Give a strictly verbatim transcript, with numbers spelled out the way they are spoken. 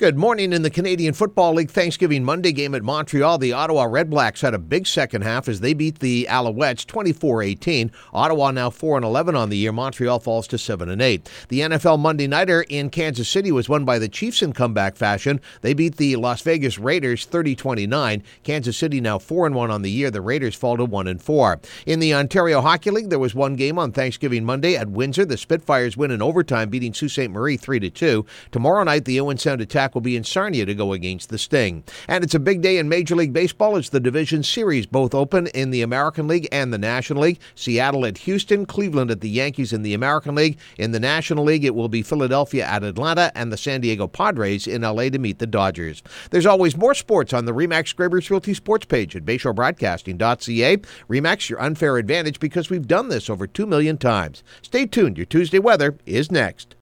Good morning. In the Canadian Football League Thanksgiving Monday game at Montreal, the Ottawa Redblacks had a big second half as they beat the Alouettes twenty-four eighteen. Ottawa now four and eleven on the year. Montreal falls to seven and eight. The N F L Monday Nighter in Kansas City was won by the Chiefs in comeback fashion. They beat the Las Vegas Raiders thirty twenty-nine. Kansas City now four and one on the year. The Raiders fall to one and four. In the Ontario Hockey League, there was one game on Thanksgiving Monday at Windsor. The Spitfires win in overtime, beating Sault Ste. Marie three to two. Tomorrow night, the Owen Sound Attack will be in Sarnia to go against the Sting. And it's a big day in Major League Baseball. It's the Division Series, both open in the American League and the National League. Seattle at Houston, Cleveland at the Yankees in the American League. In the National League, it will be Philadelphia at Atlanta and the San Diego Padres in L A to meet the Dodgers. There's always more sports on the RE/MAX Scrabers Realty sports page at bay shore broadcasting dot c a. RE/MAX, your unfair advantage, because we've done this over two million times. Stay tuned. Your Tuesday weather is next.